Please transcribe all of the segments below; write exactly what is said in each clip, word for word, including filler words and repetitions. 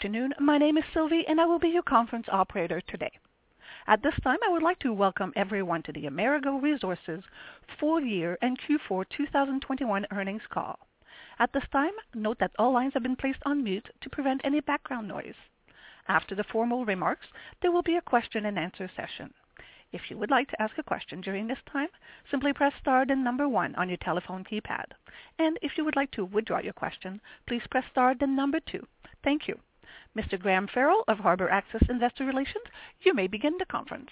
afternoon. My name is Sylvie, and I will be your conference operator today. At this time, I would like to welcome everyone to the Amerigo Resources full year and Q four twenty twenty-one earnings call. At this time, note that all lines have been placed on mute to prevent any background noise. After the formal remarks, there will be a question and answer session. If you would like to ask a question during this time, simply press star then number one on your telephone keypad. And if you would like to withdraw your question, please press star then number two. Thank you. Mister Graham Farrell of Harbor Access Investor Relations, you may begin the conference.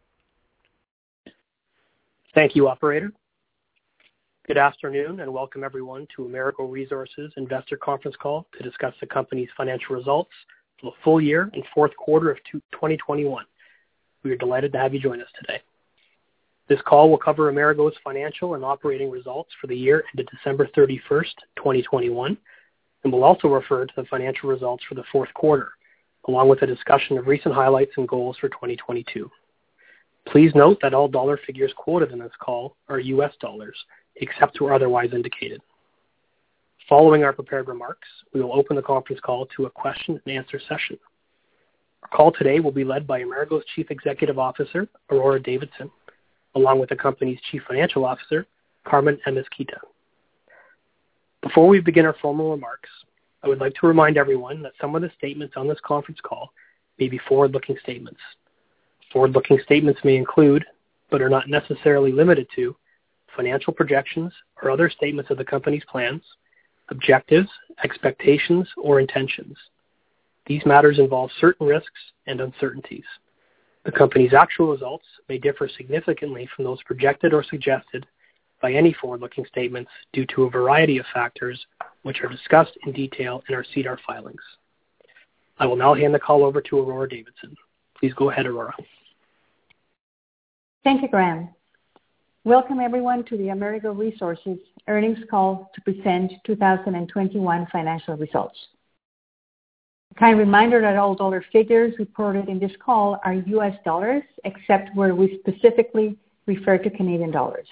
Thank you, operator. Good afternoon and welcome everyone to Amerigo Resources investor conference call to discuss the company's financial results for the full year and fourth quarter of twenty twenty-one. We are delighted to have you join us today. This call will cover Amerigo's financial and operating results for the year ended December thirty-first, twenty twenty-one, and will also refer to the financial results for the fourth quarter, along with a discussion of recent highlights and goals for twenty twenty-two. Please note that all dollar figures quoted in this call are U S dollars, except where otherwise indicated. Following our prepared remarks, we will open the conference call to a question and answer session. Our call today will be led by Amerigo's Chief Executive Officer, Aurora Davidson, along with the company's Chief Financial Officer, Carmen Amezquita. Before we begin our formal remarks, I would like to remind everyone that some of the statements on this conference call may be forward-looking statements. Forward-looking statements may include, but are not necessarily limited to, financial projections or other statements of the company's plans, objectives, expectations, or intentions. These matters involve certain risks and uncertainties. The company's actual results may differ significantly from those projected or suggested by any forward-looking statements due to a variety of factors which are discussed in detail in our SEDAR filings. I will now hand the call over to Aurora Davidson. Please go ahead, Aurora. Thank you, Graham. Welcome everyone to the Amerigo Resources earnings call to present two thousand twenty-one financial results. A kind reminder that all dollar figures reported in this call are U S dollars, except where we specifically refer to Canadian dollars.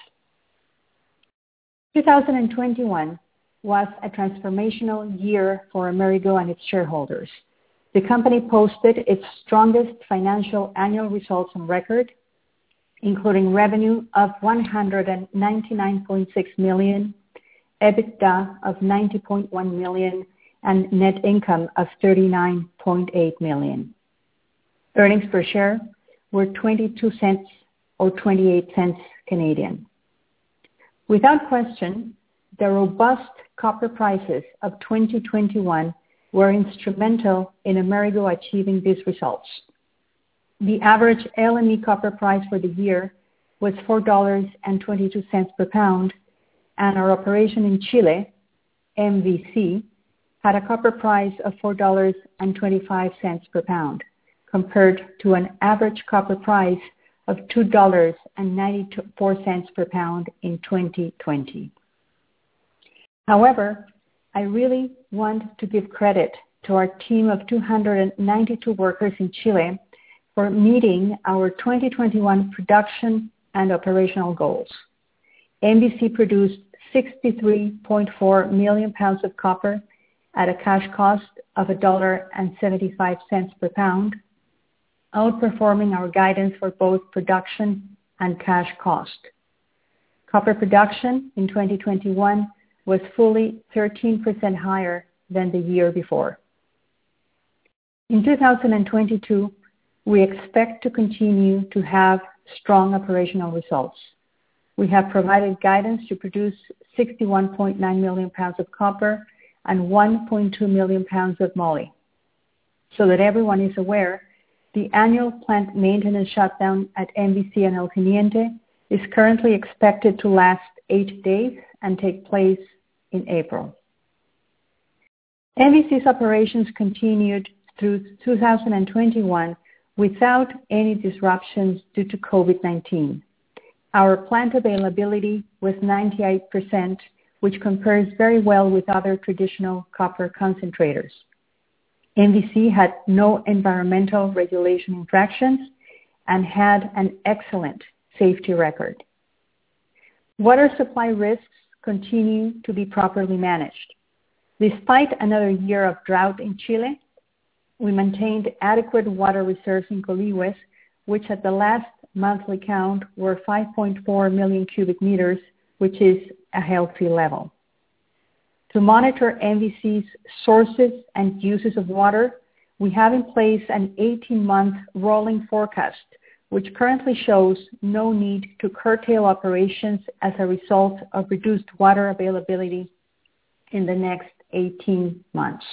two thousand twenty-one was a transformational year for Amerigo and its shareholders. The company posted its strongest financial annual results on record, including revenue of one hundred ninety-nine point six million dollars, EBITDA of ninety point one million dollars, and net income of thirty-nine point eight million dollars. Earnings per share were twenty-two cents or twenty-eight cents Canadian. Without question, the robust copper prices of twenty twenty-one were instrumental in Amerigo achieving these results. The average L M E copper price for the year was four dollars and twenty-two cents per pound, and our operation in Chile, M V C, had a copper price of four dollars and twenty-five cents per pound, compared to an average copper price of two dollars and ninety-four cents per pound in twenty twenty. However, I really want to give credit to our team of two hundred ninety-two workers in Chile for meeting our twenty twenty-one production and operational goals. M V C produced sixty-three point four million pounds of copper at a cash cost of one dollar and seventy-five cents per pound, outperforming our guidance for both production and cash cost. Copper production in twenty twenty-one was fully thirteen percent higher than the year before. In two thousand twenty-two, we expect to continue to have strong operational results. We have provided guidance to produce sixty-one point nine million pounds of copper and one point two million pounds of moly. So that everyone is aware, the annual plant maintenance shutdown at M V C and El Teniente is currently expected to last eight days and take place in April. M V C's operations continued through two thousand twenty-one without any disruptions due to COVID nineteen. Our plant availability was ninety-eight percent, which compares very well with other traditional copper concentrators. M V C had no environmental regulation infractions and had an excellent safety record. Water supply risks continue to be properly managed. Despite another year of drought in Chile, We maintained adequate water reserves in Colihues, which at the last monthly count were five point four million cubic meters, which is a healthy level. To monitor M V C's sources and uses of water, we have in place an eighteen-month rolling forecast, which currently shows no need to curtail operations as a result of reduced water availability in the next eighteen months.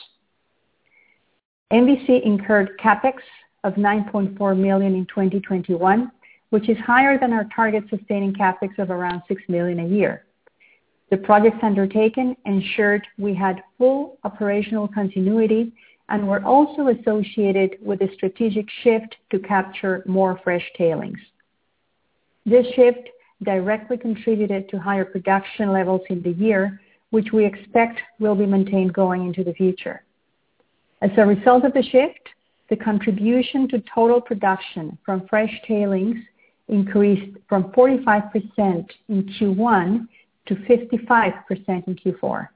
M V C incurred CapEx of nine point four million dollars in twenty twenty-one, which is higher than our target sustaining CapEx of around six million dollars a year. The projects undertaken ensured we had full operational continuity and were also associated with a strategic shift to capture more fresh tailings. This shift directly contributed to higher production levels in the year, which we expect will be maintained going into the future. As a result of the shift, the contribution to total production from fresh tailings increased from forty-five percent in Q one to fifty-five percent in Q four.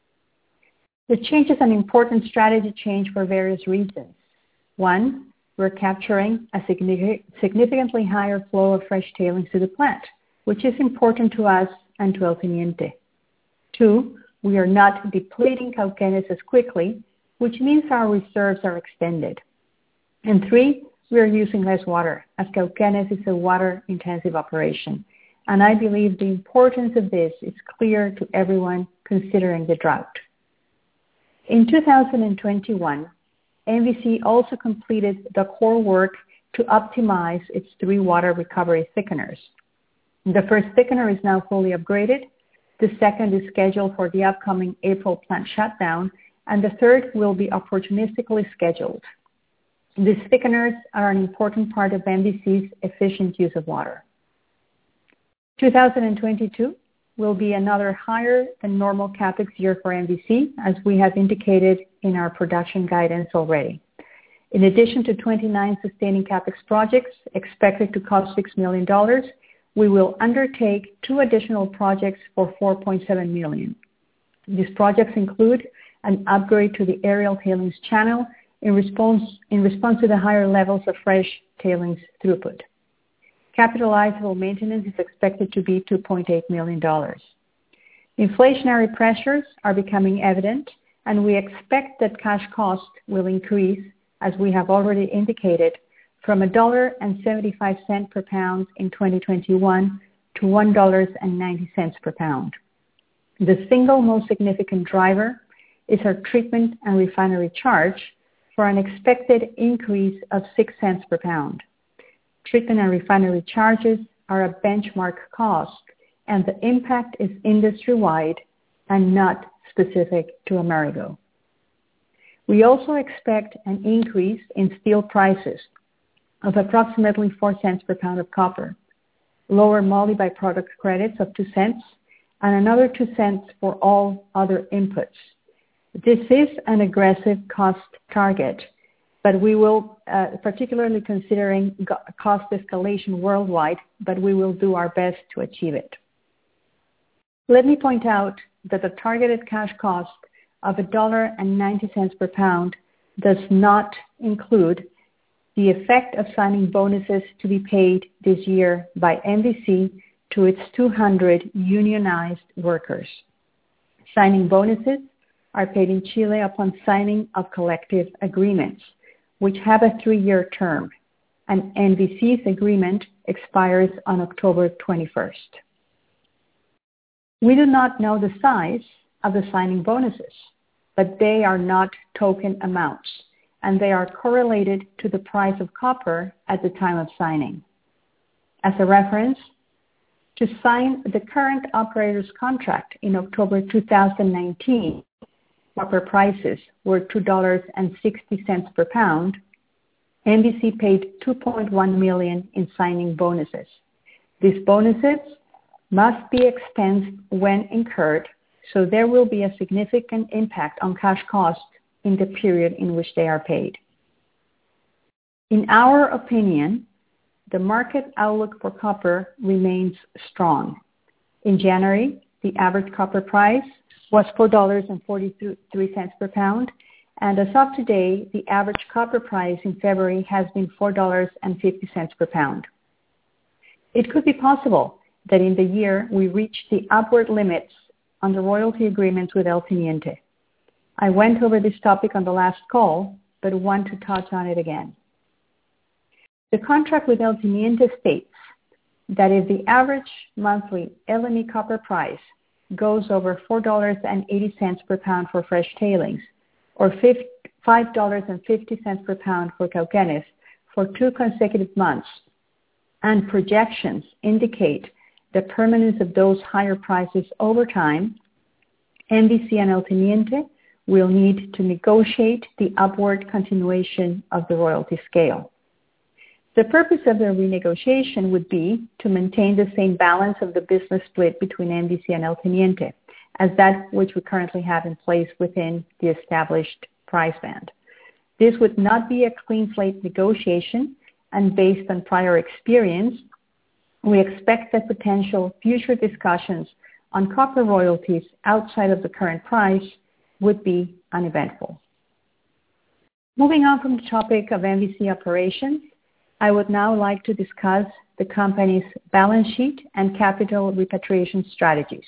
The change is an important strategy change for various reasons. One, we're capturing a significantly higher flow of fresh tailings to the plant, which is important to us and to El Teniente. Two, we are not depleting Cauquenes as quickly, which means our reserves are extended. And three, we are using less water, as Cauquenes is a water-intensive operation. And I believe the importance of this is clear to everyone considering the drought. In two thousand twenty-one, M V C also completed the core work to optimize its three water recovery thickeners. The first thickener is now fully upgraded. The second is scheduled for the upcoming April plant shutdown, and the third will be opportunistically scheduled. These thickeners are an important part of M V C's efficient use of water. two thousand twenty-two will be another higher than normal CapEx year for M V C, as we have indicated in our production guidance already. In addition to twenty-nine sustaining CapEx projects expected to cost six million dollars, we will undertake two additional projects for four point seven million dollars. These projects include an upgrade to the aerial tailings channel in response, in response to the higher levels of fresh tailings throughput. Capitalizable maintenance is expected to be two point eight million dollars. Inflationary pressures are becoming evident, and we expect that cash cost will increase, as we have already indicated, from one dollar and seventy-five cents per pound in twenty twenty-one to one dollar and ninety cents per pound. The single most significant driver is our treatment and refinery charge, for an expected increase of six cents per pound. Treatment and refinery charges are a benchmark cost, and the impact is industry-wide and not specific to Amerigo. We also expect an increase in steel prices of approximately four cents per pound of copper, lower moly byproduct credits of two cents, and another two cents for all other inputs. This is an aggressive cost target, but we will, uh, particularly considering cost escalation worldwide, but we will do our best to achieve it. Let me point out that the targeted cash cost of one dollar and ninety cents per pound does not include the effect of signing bonuses to be paid this year by M V C to its two hundred unionized workers. Signing bonuses are paid in Chile upon signing of collective agreements, which have a three-year term, and M V C's agreement expires on October twenty-first. We do not know the size of the signing bonuses, but they are not token amounts, and they are correlated to the price of copper at the time of signing. As a reference, to sign the current operator's contract in October two thousand nineteen, copper prices were two dollars and sixty cents per pound. M V C paid two point one million dollars in signing bonuses. These bonuses must be expensed when incurred, so there will be a significant impact on cash costs in the period in which they are paid. In our opinion, the market outlook for copper remains strong. In January, the average copper price was four dollars and forty-three cents per pound, and as of today, the average copper price in February has been four dollars and fifty cents per pound. It could be possible that in the year we reach the upward limits on the royalty agreements with El Teniente. I went over this topic on the last call, but want to touch on it again. The contract with El Teniente states that if the average monthly L M E copper price goes over four dollars and eighty cents per pound for fresh tailings, or five dollars and fifty cents per pound for Cauquenes for two consecutive months, and projections indicate the permanence of those higher prices over time, M V C and El Teniente will need to negotiate the upward continuation of the royalty scale. The purpose of the renegotiation would be to maintain the same balance of the business split between M V C and El Teniente as that which we currently have in place within the established price band. This would not be a clean slate negotiation, and based on prior experience, we expect that potential future discussions on copper royalties outside of the current price would be uneventful. Moving on from the topic of M V C operations, I would now like to discuss the company's balance sheet and capital repatriation strategies.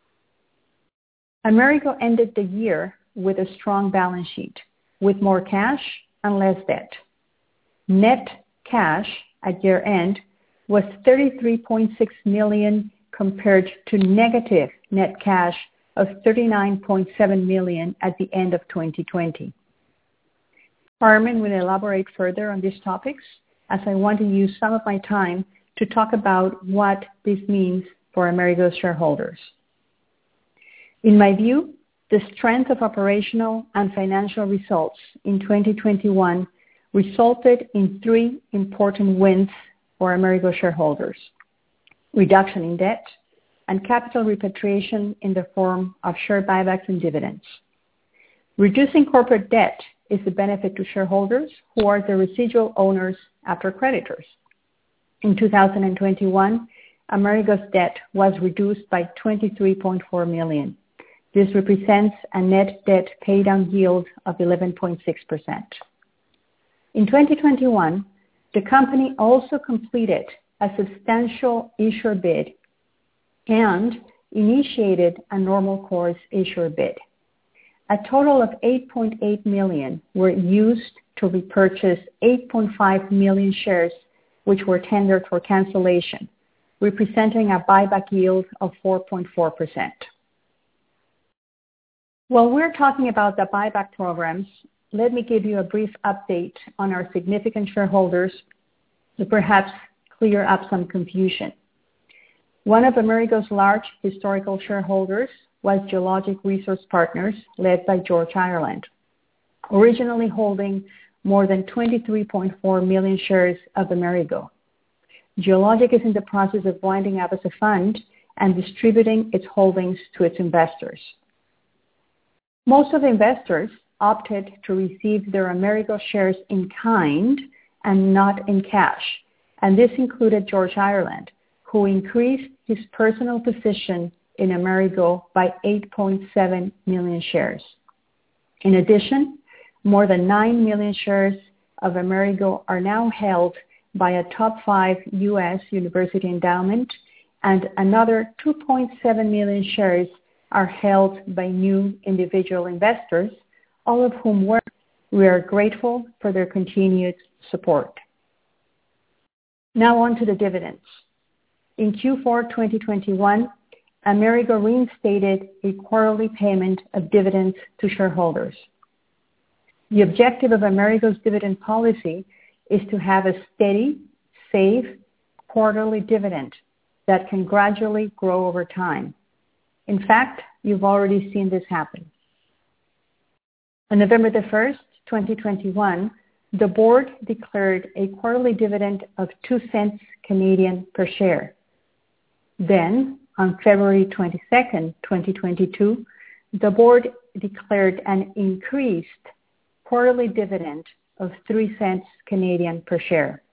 Amerigo ended the year with a strong balance sheet, with more cash and less debt. Net cash at year end was thirty-three point six million dollars compared to negative net cash of thirty-nine point seven million dollars at the end of twenty twenty. Carmen will elaborate further on these topics, as I want to use some of my time to talk about what this means for Amerigo's shareholders. In my view, the strength of operational and financial results in twenty twenty-one resulted in three important wins for Amerigo shareholders: reduction in debt and capital repatriation in the form of share buybacks and dividends. Reducing corporate debt is a benefit to shareholders who are the residual owners after creditors. In two thousand twenty-one, Amerigo's debt was reduced by twenty-three point four million dollars. This represents a net debt paydown yield of eleven point six percent. In twenty twenty-one, the company also completed a substantial issuer bid and initiated a normal course issuer bid. A total of eight point eight million dollars were used to repurchase eight point five million shares, which were tendered for cancellation, representing a buyback yield of four point four percent. While we're talking about the buyback programs, let me give you a brief update on our significant shareholders to perhaps clear up some confusion. One of Amerigo's large historical shareholders was Geologic Resource Partners, led by George Ireland, originally holding more than twenty-three point four million shares of Amerigo. Geologic is in the process of winding up as a fund and distributing its holdings to its investors. Most of the investors opted to receive their Amerigo shares in kind and not in cash, and this included George Ireland, who increased his personal position in Amerigo by eight point seven million shares. In addition, more than nine million shares of Amerigo are now held by a top five U S university endowment, and another two point seven million shares are held by new individual investors, all of whom we're, we are grateful for their continued support. Now on to the dividends. In Q four twenty twenty-one, Amerigo reinstated a quarterly payment of dividends to shareholders. The objective of Amerigo's dividend policy is to have a steady, safe, quarterly dividend that can gradually grow over time. In fact, you've already seen this happen. On November the first, twenty twenty-one, the board declared a quarterly dividend of two cents Canadian per share. Then, on February twenty-second, twenty twenty-two, the board declared an increased quarterly dividend of three cents Canadian per share.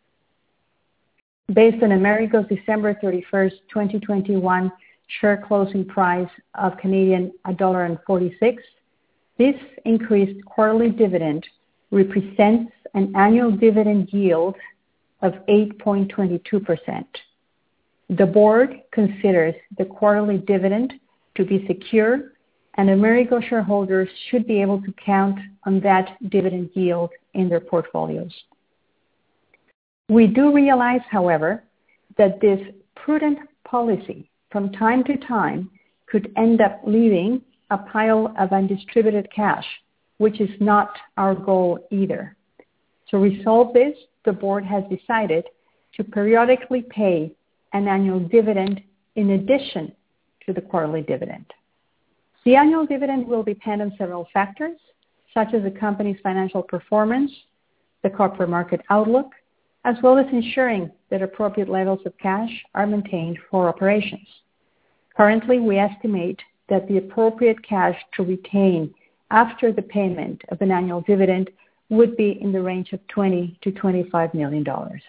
Based on Amerigo's December thirty-first, twenty twenty-one share closing price of Canadian one dollar and forty-six cents, This increased quarterly dividend represents an annual dividend yield of eight point two two percent. The board considers the quarterly dividend to be secure, and Amerigo shareholders should be able to count on that dividend yield in their portfolios. We do realize, however, that this prudent policy from time to time could end up leaving a pile of undistributed cash, which is not our goal either. To resolve this, the board has decided to periodically pay an annual dividend in addition to the quarterly dividend. The annual dividend will depend on several factors, such as the company's financial performance, the corporate market outlook, as well as ensuring that appropriate levels of cash are maintained for operations. Currently, we estimate that the appropriate cash to retain after the payment of an annual dividend would be in the range of twenty to twenty-five million dollars.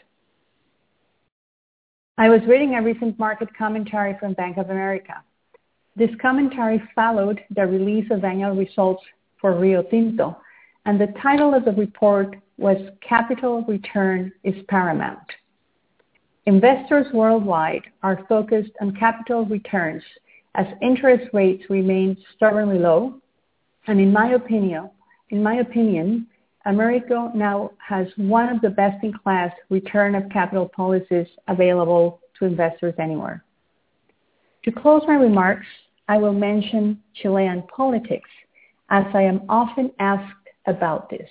I was reading a recent market commentary from Bank of America. This commentary followed the release of annual results for Rio Tinto, and the title of the report was Capital Return is Paramount. Investors worldwide are focused on capital returns as interest rates remain stubbornly low, and in my opinion, in my opinion, Amerigo now has one of the best-in-class return of capital policies available to investors anywhere. To close my remarks, I will mention Chilean politics, as I am often asked about this.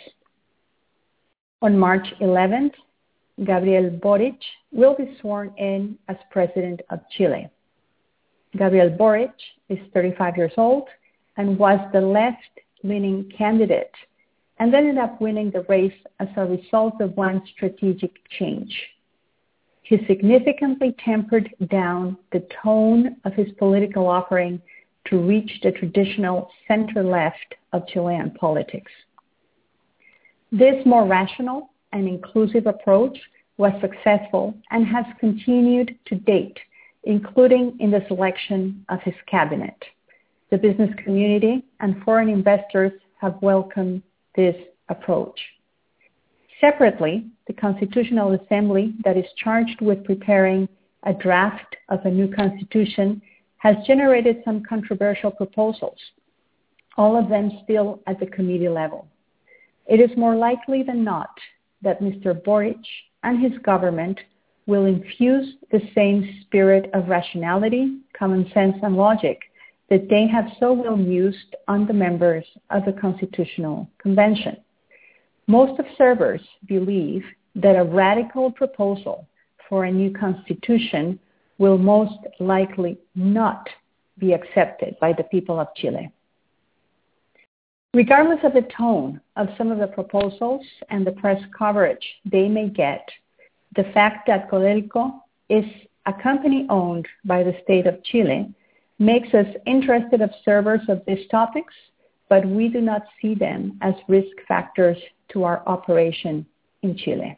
On March eleventh, Gabriel Boric will be sworn in as President of Chile. Gabriel Boric is thirty-five years old and was the left-leaning candidate and ended up winning the race as a result of one strategic change. He significantly tempered down the tone of his political offering to reach the traditional center-left of Chilean politics. This more rational and inclusive approach was successful and has continued to date, including in the selection of his cabinet. The business community and foreign investors have welcomed this approach. Separately, the Constitutional Assembly that is charged with preparing a draft of a new constitution has generated some controversial proposals, all of them still at the committee level. It is more likely than not that Mister Boric and his government will infuse the same spirit of rationality, common sense, and logic that they have so well used on the members of the Constitutional Convention. Most observers believe that a radical proposal for a new constitution will most likely not be accepted by the people of Chile. Regardless of the tone of some of the proposals and the press coverage they may get, the fact that Codelco is a company owned by the state of Chile makes us interested observers of these topics, but we do not see them as risk factors to our operation in Chile.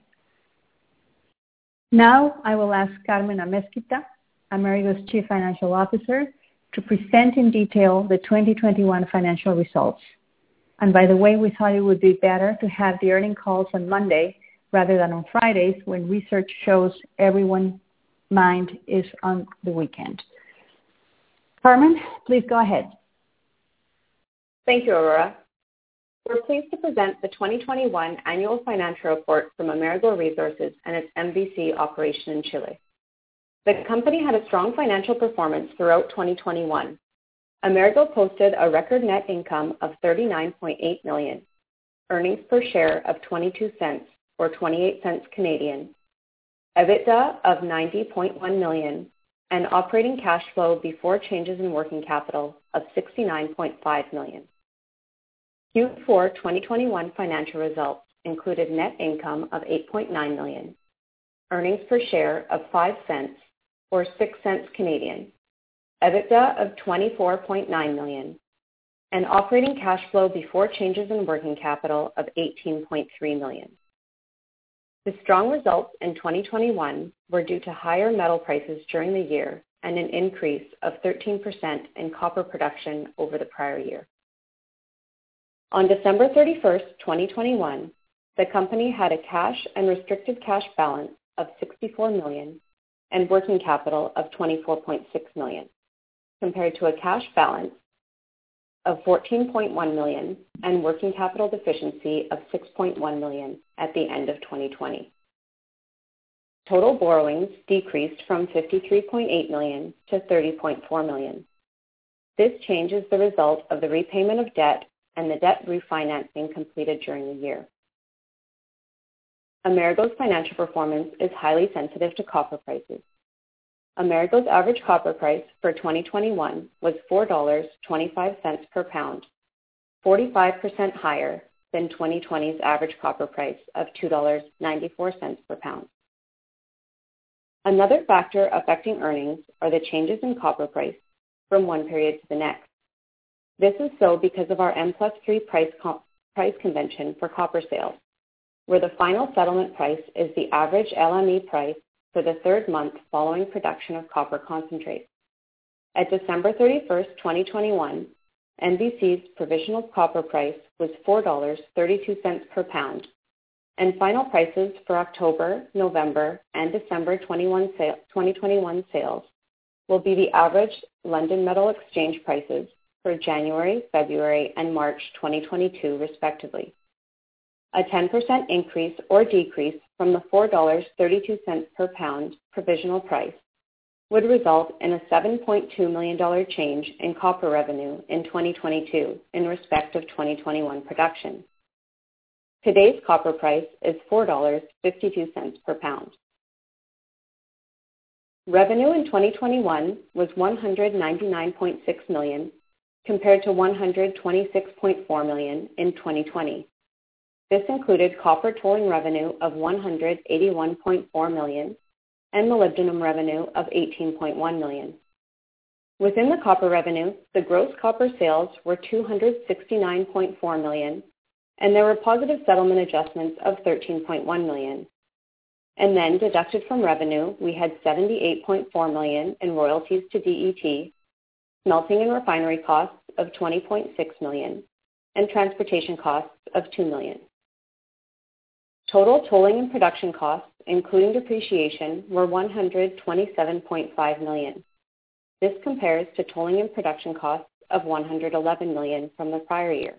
Now I will ask Carmen Amezquita, Amerigo's Chief Financial Officer, to present in detail the twenty twenty-one financial results. And by the way, we thought it would be better to have the earnings calls on Monday rather than on Fridays when research shows everyone's mind is on the weekend. Carmen, please go ahead. Thank you, Aurora. We're pleased to present the twenty twenty-one annual financial report from Amerigo Resources and its M V C operation in Chile. The company had a strong financial performance throughout twenty twenty-one. Amerigo posted a record net income of thirty-nine point eight million dollars, earnings per share of twenty-two cents or twenty-eight cents Canadian, EBITDA of ninety point one million dollars, and operating cash flow before changes in working capital of sixty-nine point five million dollars. Q four twenty twenty-one financial results included net income of eight point nine million dollars, earnings per share of five cents or six cents Canadian, EBITDA of twenty-four point nine million dollars, and operating cash flow before changes in working capital of eighteen point three million dollars. The strong results in twenty twenty-one were due to higher metal prices during the year and an increase of thirteen percent in copper production over the prior year. On December thirty-first, twenty twenty-one, the company had a cash and restricted cash balance of sixty-four million dollars and working capital of twenty-four point six million dollars, compared to a cash balance of fourteen point one million dollars and working capital deficiency of six point one million dollars at the end of twenty twenty. Total borrowings decreased from fifty-three point eight million dollars to thirty point four million dollars. This change is the result of the repayment of debt and the debt refinancing completed during the year. Amerigo's financial performance is highly sensitive to copper prices. Amerigo's average copper price for twenty twenty-one was four dollars and twenty-five cents per pound, forty-five percent higher than twenty twenty's average copper price of two dollars and ninety-four cents per pound. Another factor affecting earnings are the changes in copper price from one period to the next. This is so because of our M plus three price, com- price convention for copper sales, where the final settlement price is the average L M E price for the third month following production of copper concentrate. At December thirty-first, twenty twenty-one, N B C's provisional copper price was four dollars and thirty-two cents per pound, and final prices for October, November, and December twenty twenty-one sales will be the average London Metal Exchange prices for January, February, and March twenty twenty-two, respectively. A ten percent increase or decrease from the four dollars and thirty-two cents per pound provisional price would result in a seven point two million dollars change in copper revenue in twenty twenty-two in respect of twenty twenty-one production. Today's copper price is four dollars and fifty-two cents per pound. Revenue in twenty twenty-one was one hundred ninety-nine point six million dollars compared to one hundred twenty-six point four million dollars in twenty twenty. This included copper tolling revenue of one hundred eighty-one point four million dollars and molybdenum revenue of eighteen point one million dollars. Within the copper revenue, the gross copper sales were two hundred sixty-nine point four million dollars, and there were positive settlement adjustments of thirteen point one million dollars. And then deducted from revenue, we had seventy-eight point four million dollars in royalties to D E T, smelting and refinery costs of twenty point six million dollars, and transportation costs of two million dollars. Total tolling and production costs, including depreciation, were one hundred twenty-seven point five million dollars. This compares to tolling and production costs of one hundred eleven million dollars from the prior year.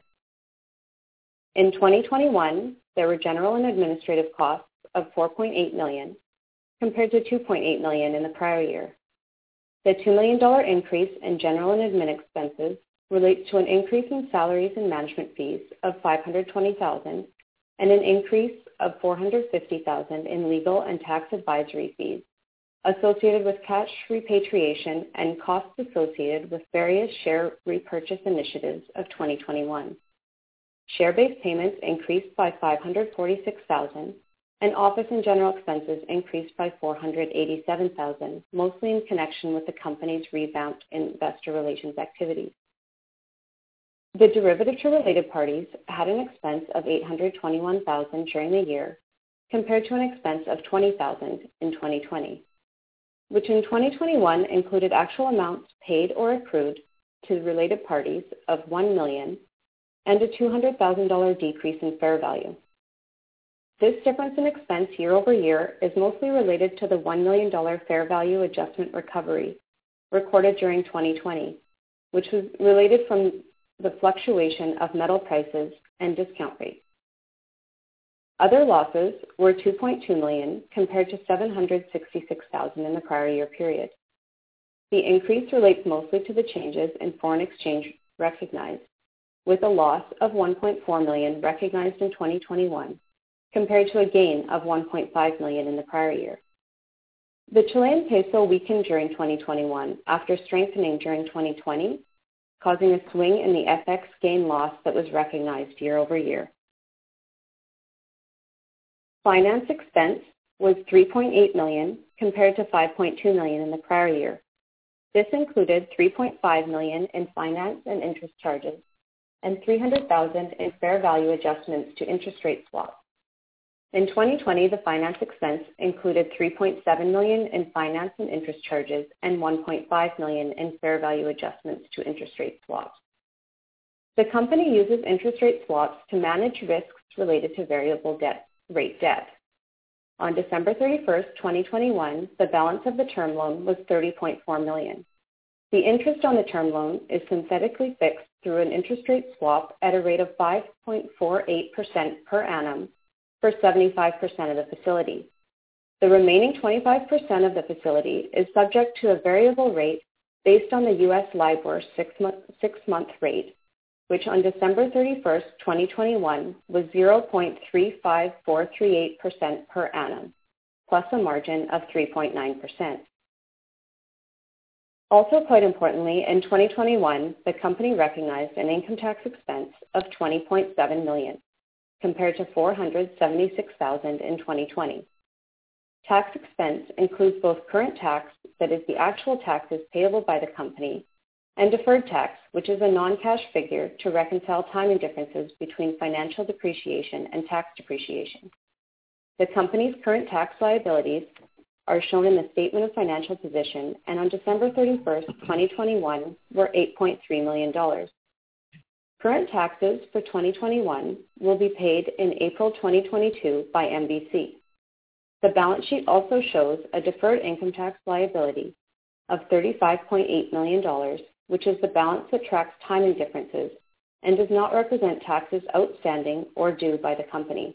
In twenty twenty-one, there were general and administrative costs of four point eight million dollars compared to two point eight million dollars in the prior year. The two million dollars increase in general and admin expenses relates to an increase in salaries and management fees of five hundred twenty thousand dollars and an increase of four hundred fifty thousand dollars in legal and tax advisory fees associated with cash repatriation and costs associated with various share repurchase initiatives of twenty twenty-one. Share-based payments increased by five hundred forty-six thousand dollars and office and general expenses increased by four hundred eighty-seven thousand dollars, mostly in connection with the company's revamped investor relations activities. The derivative to related parties had an expense of eight hundred twenty-one thousand dollars during the year, compared to an expense of twenty thousand dollars in twenty twenty, which in twenty twenty-one included actual amounts paid or accrued to related parties of one million dollars and a two hundred thousand dollars decrease in fair value. This difference in expense year over year is mostly related to the one million dollars fair value adjustment recovery recorded during twenty twenty, which was related from the fluctuation of metal prices and discount rates. Other losses were two point two million dollars compared to seven hundred sixty-six thousand dollars in the prior year period. The increase relates mostly to the changes in foreign exchange recognized, with a loss of one point four million dollars recognized in twenty twenty-one compared to a gain of one point five million dollars in the prior year. The Chilean peso weakened during twenty twenty-one after strengthening during twenty twenty, causing a swing in the F X gain loss that was recognized year over year. Finance expense was three point eight million dollars compared to five point two million dollars in the prior year. This included three point five million dollars in finance and interest charges and three hundred thousand dollars in fair value adjustments to interest rate swaps. In twenty twenty, the finance expense included three point seven million dollars in finance and interest charges and one point five million dollars in fair value adjustments to interest rate swaps. The company uses interest rate swaps to manage risks related to variable debt, rate debt. On December thirty-first, twenty twenty-one, the balance of the term loan was thirty point four million dollars. The interest on the term loan is synthetically fixed through an interest rate swap at a rate of five point four eight percent per annum for seventy-five percent of the facility. The remaining twenty-five percent of the facility is subject to a variable rate based on the U S LIBOR six-month, six-month rate, which on December thirty-first, twenty twenty-one was zero point three five four three eight percent per annum, plus a margin of three point nine percent. Also, quite importantly, in twenty twenty-one, the company recognized an income tax expense of twenty point seven million dollars compared to four hundred seventy-six thousand dollars in twenty twenty. Tax expense includes both current tax, that is the actual taxes payable by the company, and deferred tax, which is a non-cash figure to reconcile timing differences between financial depreciation and tax depreciation. The company's current tax liabilities are shown in the Statement of Financial Position, and on December thirty-first, twenty twenty-one, were eight point three million dollars. Current taxes for twenty twenty-one will be paid in April twenty twenty-two by M B C. The balance sheet also shows a deferred income tax liability of thirty-five point eight million dollars, which is the balance that tracks timing differences and does not represent taxes outstanding or due by the company.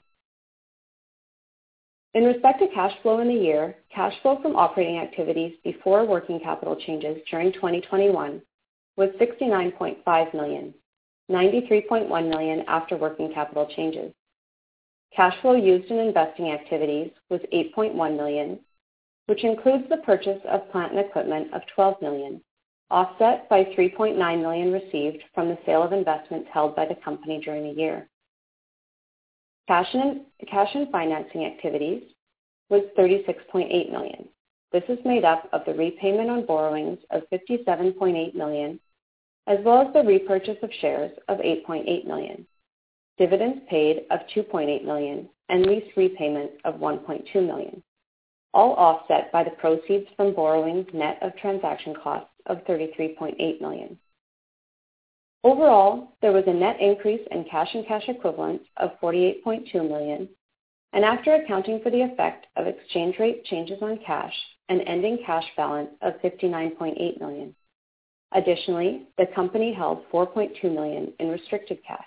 In respect to cash flow in the year, cash flow from operating activities before working capital changes during twenty twenty-one was sixty-nine point five million dollars, ninety-three point one million dollars after working capital changes. Cash flow used in investing activities was eight point one million dollars, which includes the purchase of plant and equipment of twelve million dollars, offset by three point nine million dollars received from the sale of investments held by the company during the year. Cash in, cash in financing activities was thirty-six point eight million dollars. This is made up of the repayment on borrowings of fifty-seven point eight million dollars, as well as the repurchase of shares of eight point eight million dollars, dividends paid of two point eight million dollars, and lease repayments of one point two million dollars, all offset by the proceeds from borrowings net of transaction costs of thirty-three point eight million dollars. Overall, there was a net increase in cash and cash equivalents of forty-eight point two million dollars, and after accounting for the effect of exchange rate changes on cash, an ending cash balance of fifty-nine point eight million dollars. Additionally, the company held four point two million dollars in restricted cash.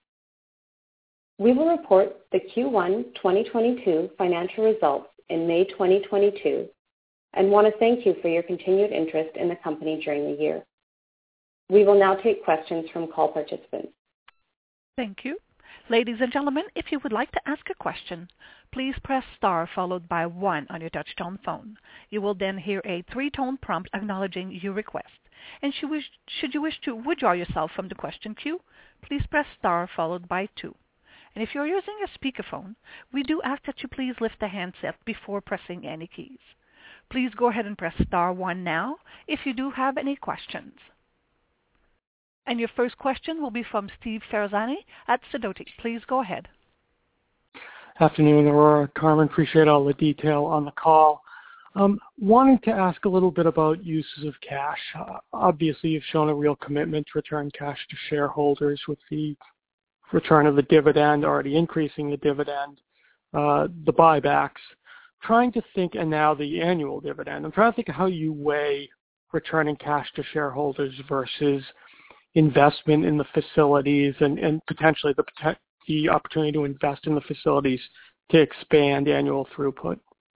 We will report the Q one twenty twenty-two financial results in May twenty twenty-two and want to thank you for your continued interest in the company during the year. We will now take questions from call participants. Thank you. Ladies and gentlemen, if you would like to ask a question, please press star followed by one on your touch-tone phone. You will then hear a three-tone prompt acknowledging your request. And should, wish, should you wish to withdraw yourself from the question queue, please press star followed by two. And if you're using a speakerphone, we do ask that you please lift the handset before pressing any keys. Please go ahead and press star one now if you do have any questions. And your first question will be from Steve Ferazani at Sidoti. Please go ahead. Afternoon, Aurora. Carmen, appreciate all the detail on the call. Um, wanting to ask a little bit about uses of cash. Uh, obviously, you've shown a real commitment to return cash to shareholders with the return of the dividend, already increasing the dividend, uh, the buybacks. Trying to think, and now the annual dividend. I'm trying to think of how you weigh returning cash to shareholders versus investment in the facilities and, and potentially the, the opportunity to invest in the facilities to expand annual throughput.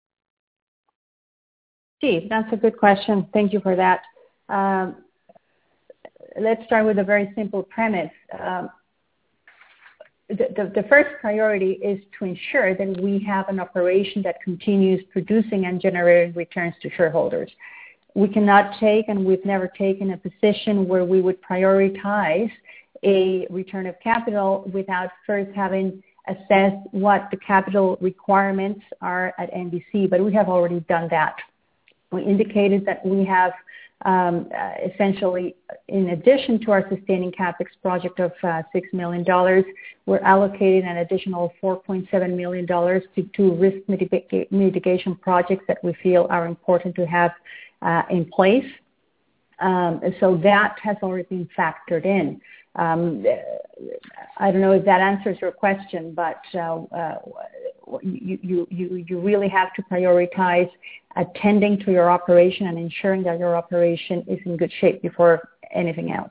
Steve, that's a good question. Thank you for that. Um, let's start with a very simple premise. Um, the, the, the first priority is to ensure that we have an operation that continues producing and generating returns to shareholders. We cannot take, and we've never taken a position where we would prioritize a return of capital without first having assessed what the capital requirements are at N B C, but we have already done that. We indicated that we have um, uh, essentially, in addition to our sustaining CapEx project of uh, six million dollars, we're allocating an additional four point seven million dollars to two risk mitig- mitigation projects that we feel are important to have uh, in place. Um, so that has already been factored in. Um, I don't know if that answers your question, but uh, uh, you, you, you, you really have to prioritize attending to your operation and ensuring that your operation is in good shape before anything else.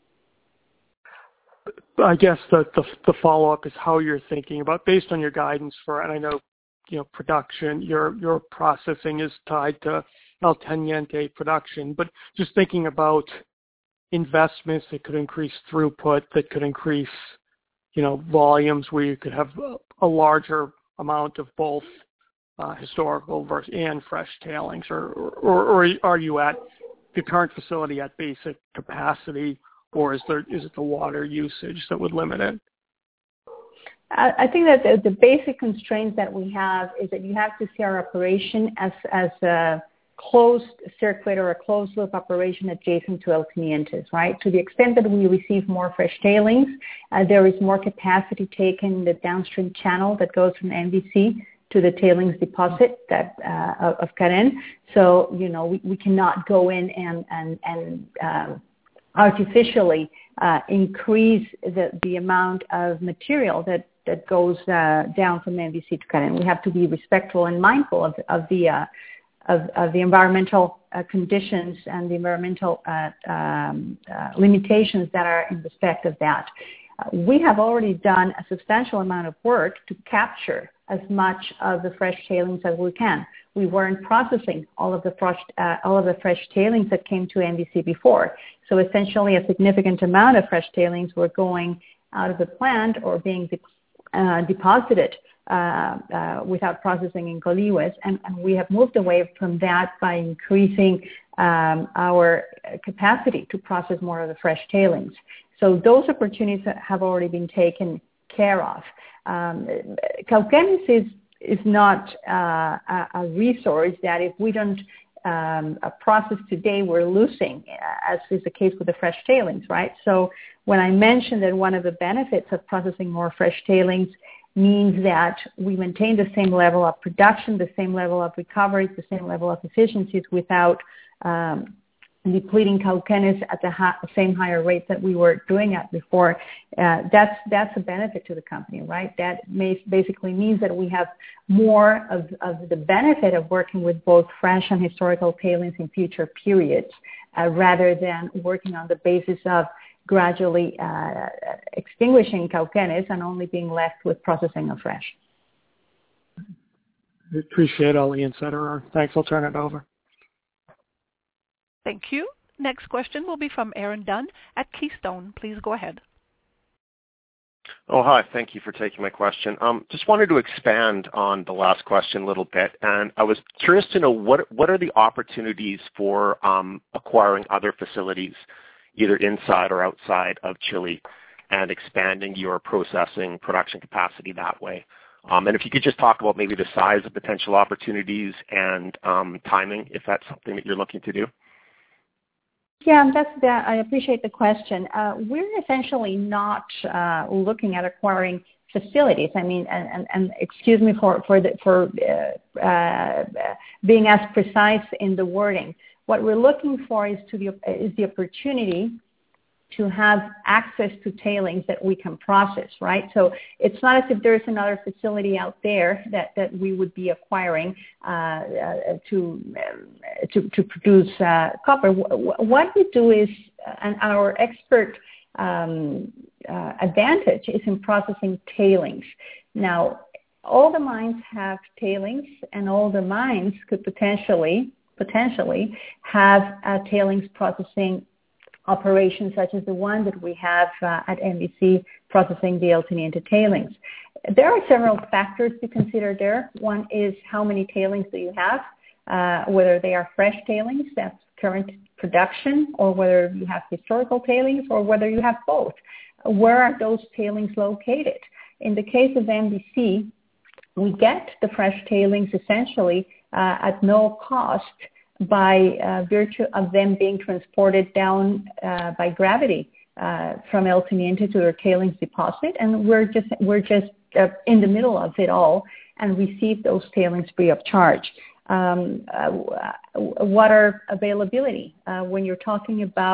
I guess the, the, the follow-up is how you're thinking about, based on your guidance for, and I know, you know, production, your your processing is tied to El Teniente production, but just thinking about investments that could increase throughput, that could increase, you know, volumes where you could have a larger amount of both uh, historical versus and fresh tailings, or, or or are you at the current facility at basic capacity, or is there is it the water usage that would limit it? I think that the, the basic constraints that we have is that you have to see our operation as as a closed circuit or a closed loop operation adjacent to El Teniente, right? To the extent that we receive more fresh tailings, uh, there is more capacity taken in the downstream channel that goes from M V C to the tailings deposit that uh, of Carén. So, you know, we, we cannot go in and, and, and um, artificially uh, increase the, the amount of material that, that goes uh, down from M V C to Carén. We have to be respectful and mindful of, of the uh, Of, of the environmental uh, conditions and the environmental uh, um, uh, limitations that are in respect of that. Uh, we have already done a substantial amount of work to capture as much of the fresh tailings as we can. We weren't processing all of the fresh, uh, all of the fresh tailings that came to M V C before. So essentially, a significant amount of fresh tailings were going out of the plant or being de- uh, deposited Uh, uh, without processing in Colihues, and, and we have moved away from that by increasing um, our capacity to process more of the fresh tailings. So those opportunities have already been taken care of. Um, Cauquenes is, is not uh, a, a resource that if we don't um, process today, we're losing, as is the case with the fresh tailings, right? So when I mentioned that one of the benefits of processing more fresh tailings means that we maintain the same level of production, the same level of recovery, the same level of efficiencies without um, depleting Cauquenes at the ha- same higher rate that we were doing at before. Uh, that's that's a benefit to the company, right? That may, basically means that we have more of, of the benefit of working with both fresh and historical tailings in future periods, uh, rather than working on the basis of gradually uh, extinguishing Cauquenes and only being left with processing of fresh. I appreciate all the insight, Aurora. Thanks. I'll turn it over. Thank you. Next question will be from Aaron Dunn at Keystone. Please go ahead. Oh, hi. Thank you for taking my question. Um, just wanted to expand on the last question a little bit, and I was curious to know what what are the opportunities for um, acquiring other facilities, either inside or outside of Chile, and expanding your processing production capacity that way. Um, and if you could just talk about maybe the size of potential opportunities and um, timing, if that's something that you're looking to do. Yeah, that's that. I appreciate the question. Uh, we're essentially not uh, looking at acquiring facilities. I mean, and, and, and excuse me for for the, for uh, uh, being as precise in the wording. What we're looking for is to the is the opportunity to have access to tailings that we can process, right? So it's not as if there's another facility out there that, that we would be acquiring uh, uh, to, um, to to produce uh, copper. What we do is, and our expert um, uh, advantage is in processing tailings. Now, all the mines have tailings, and all the mines could potentially potentially have a tailings processing operation such as the one that we have uh, at M V C processing the El Teniente tailings. There are several factors to consider there. One is how many tailings do you have, uh, whether they are fresh tailings, that's current production, or whether you have historical tailings, or whether you have both. Where are those tailings located? In the case of M V C, we get the fresh tailings essentially uh, at no cost by uh, virtue of them being transported down uh, by gravity uh, from El Teniente to their tailings deposit, and we're just we're just uh, in the middle of it all and receive those tailings free of charge. Um, uh, water availability. Uh, when you're talking about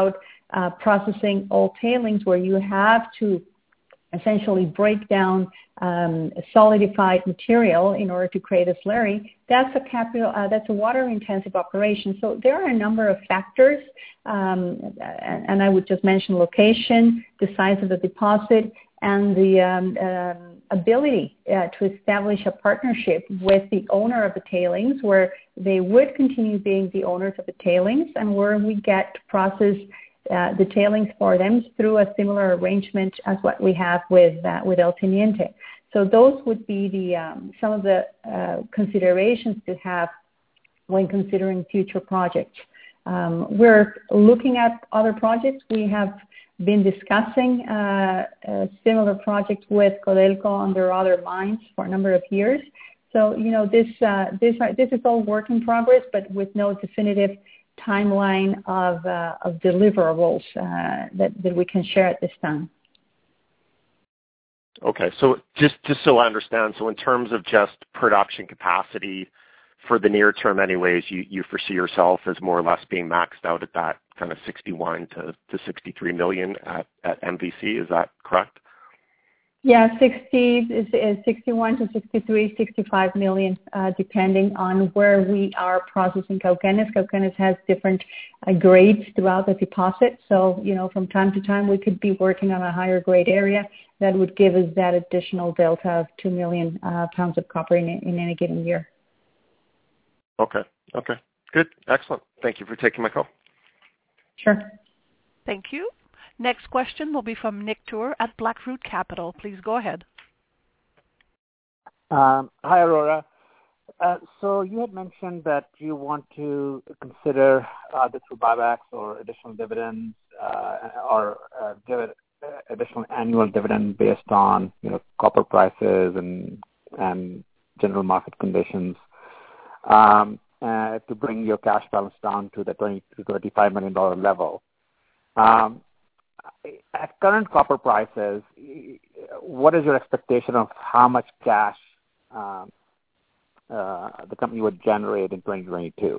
uh, processing old tailings where you have to essentially break down um, solidified material in order to create a slurry, that's a capital, uh, that's a water-intensive operation. So there are a number of factors, um, and, and I would just mention location, the size of the deposit, and the um, uh, ability uh, to establish a partnership with the owner of the tailings, where they would continue being the owners of the tailings, and where we get to process Uh, the tailings for them through a similar arrangement as what we have with uh, with El Teniente. So those would be the um, some of the uh, considerations to have when considering future projects. Um, we're looking at other projects. We have been discussing uh, a similar projects with Codelco under other mines for a number of years. So you know this uh, this this is all work in progress, but with no definitive timeline of uh, of deliverables uh, that that we can share at this time. Okay, so just just so I understand, so in terms of just production capacity for the near term, anyways, you, you foresee yourself as more or less being maxed out at that kind of sixty-one to, to sixty-three million at, at M V C. Is that correct? Yeah, sixty is, is sixty-one to sixty-three, sixty-five million, uh, depending on where we are processing Cauquenes. Cauquenes has different uh, grades throughout the deposit. So, you know, from time to time, we could be working on a higher grade area that would give us that additional delta of two million uh, pounds of copper in, in any given year. Okay. Okay. Good. Excellent. Thank you for taking my call. Sure. Thank you. Next question will be from Nick Tour at Blackroot Capital. Please go ahead. Um, hi, Aurora. Uh, so you had mentioned that you want to consider uh, the through buybacks or additional dividends uh, or uh, give it additional annual dividend based on you know copper prices and and general market conditions um, uh, to bring your cash balance down to the twenty to twenty-five million dollar level. Um, At current copper prices, what is your expectation of how much cash um, uh, the company would generate in twenty twenty-two?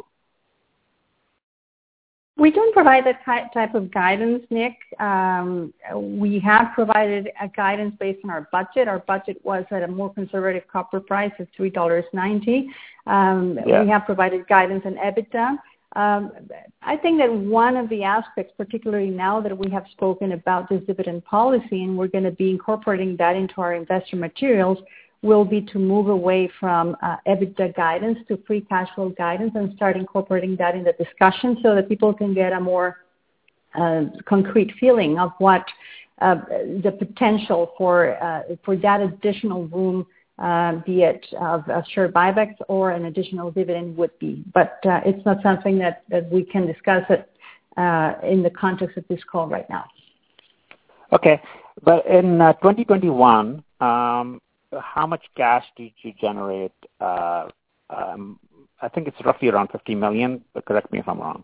We don't provide that type of guidance, Nick. Um, we have provided a guidance based on our budget. Our budget was at a more conservative copper price of three dollars and ninety cents. Um, yeah. We have provided guidance on EBITDA. Um, I think that one of the aspects, particularly now that we have spoken about this dividend policy and we're going to be incorporating that into our investor materials, will be to move away from uh, EBITDA guidance to free cash flow guidance and start incorporating that in the discussion so that people can get a more uh, concrete feeling of what uh, the potential for uh, for that additional room, Uh, be it of, of share buybacks or an additional dividend would be. But uh, it's not something that, that we can discuss it uh, in the context of this call right now. Okay. But in uh, twenty twenty-one, um, how much cash did you generate? Uh, um, I think it's roughly around fifty million, but correct me if I'm wrong.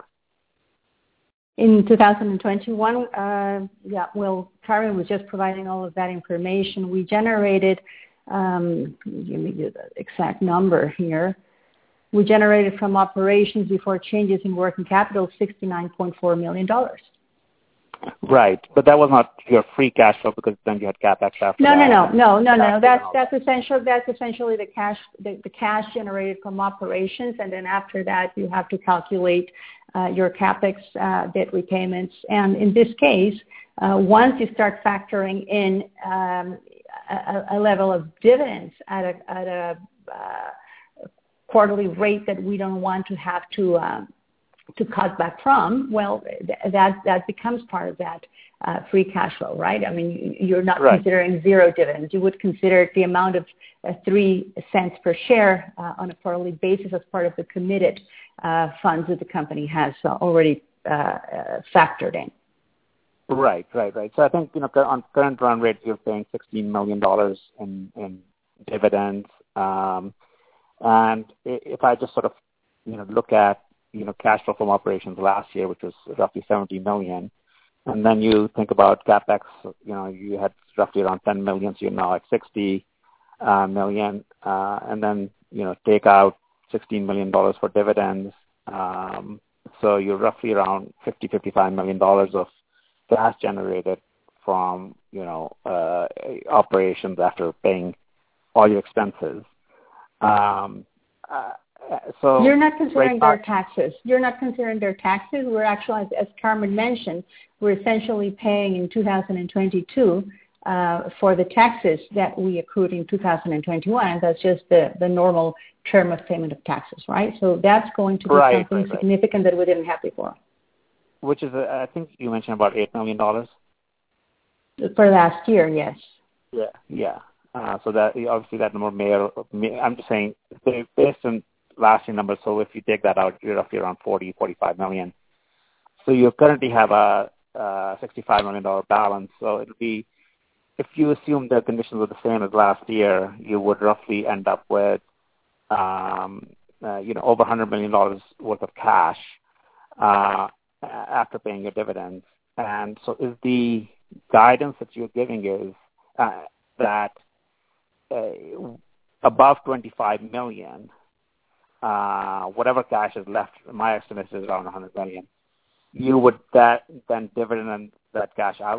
In two thousand twenty-one, uh, yeah, well, Karen was just providing all of that information. We generated Um, give me the exact number here. We generated from operations before changes in working capital sixty-nine point four million dollars. Right, but that was not your free cash flow because then you had capex after no, that. No, no, no, no, no, no. That's that's essential. That's essentially the cash, the, the cash generated from operations, and then after that, you have to calculate uh, your capex uh, debt repayments. And in this case, uh, once you start factoring in um, A, a level of dividends at a, at a uh, quarterly rate that we don't want to have to um, to cut back from, well, th- that that becomes part of that uh, free cash flow, right? I mean, you're not right. considering zero dividends. You would consider the amount of uh, three cents per share uh, on a quarterly basis as part of the committed uh, funds that the company has uh, already uh, uh, factored in. Right, right, right. So I think, you know, on current run rates, you're paying sixteen million dollars in, in dividends. Um, and if I just sort of, you know, look at, you know, cash flow from operations last year, which was roughly seventy million dollars, and then you think about capex, you know, you had roughly around ten million dollars, so you're now at sixty uh, million dollars, uh, and then, you know, take out sixteen million dollars for dividends. Um, so you're roughly around fifty, fifty-five million dollars of cash generated from, you know, uh, operations after paying all your expenses. Um, uh, so You're not considering right their now, taxes. You're not considering their taxes. We're actually, as, as Carmen mentioned, we're essentially paying in two thousand twenty-two uh, for the taxes that we accrued in two thousand twenty-one, and that's just the, the normal term of payment of taxes, right? So that's going to be right, something right, right. significant that we didn't have before. Which is, uh, I think you mentioned about eight million dollars. For last year, yes. Yeah, yeah. Uh, so that obviously that number may, or may, I'm just saying based on last year numbers. So if you take that out, you're roughly around forty, forty-five million. So you currently have a uh, sixty-five million dollar balance. So it'll be, if you assume the conditions were the same as last year, you would roughly end up with, um, uh, you know, over one hundred million dollars worth of cash uh, after paying your dividends. And so is the guidance that you're giving is uh, that uh, above twenty-five million, uh, whatever cash is left, my estimate is around one hundred million, you would that then dividend that cash out?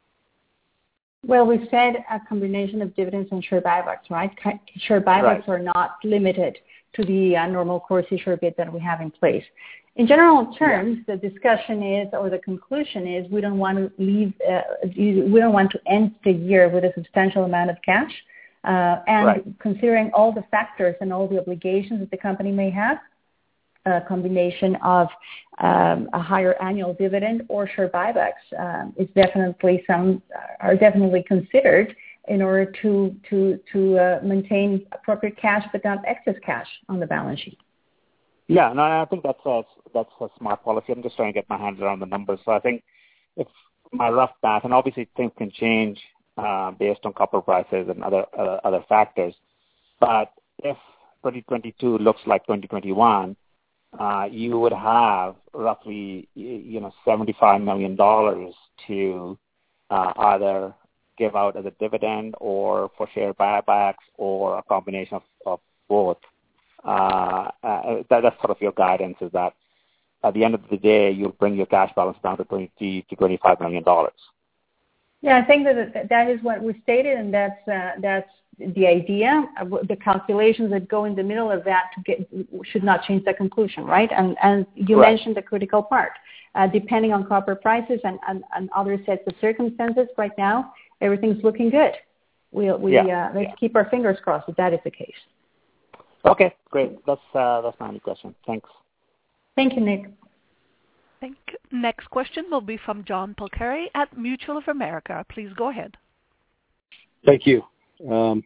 Well, we said a combination of dividends and share buybacks, right? Share buybacks Right. are not limited to the uh, normal course issuer bid that we have in place. In general terms, yeah. the discussion is, or the conclusion is, we don't want to leave, uh, we don't want to end the year with a substantial amount of cash. Uh, and right. considering all the factors and all the obligations that the company may have, a combination of um, a higher annual dividend or share buybacks um, is definitely some are definitely considered in order to to to uh, maintain appropriate cash, but not excess cash on the balance sheet. Yeah, no, I think that's a that's a smart policy. I'm just trying to get my hands around the numbers. So I think if my rough math, and obviously things can change uh, based on copper prices and other uh, other factors, but if twenty twenty-two looks like twenty twenty-one. Uh, you would have roughly, you know, seventy-five million dollars to uh, either give out as a dividend or for share buybacks or a combination of, of both. Uh, uh, that, that's sort of your guidance, is that at the end of the day, you'll bring your cash balance down to twenty to twenty-five million dollars. Yeah, I think that that is what we stated, and that's uh, that's the idea. The calculations that go in the middle of that to get, should not change the conclusion, right? And and you right. mentioned the critical part. Uh, depending on copper prices and, and, and other sets of circumstances, right now everything's looking good. We'll, we yeah. uh, let's yeah. keep our fingers crossed that that is the case. Okay, great. That's uh, that's my only question. Thanks. Thank you, Nick. Thank you. Next question will be from John Polcari at Mutual of America. Please go ahead. Thank you. Um,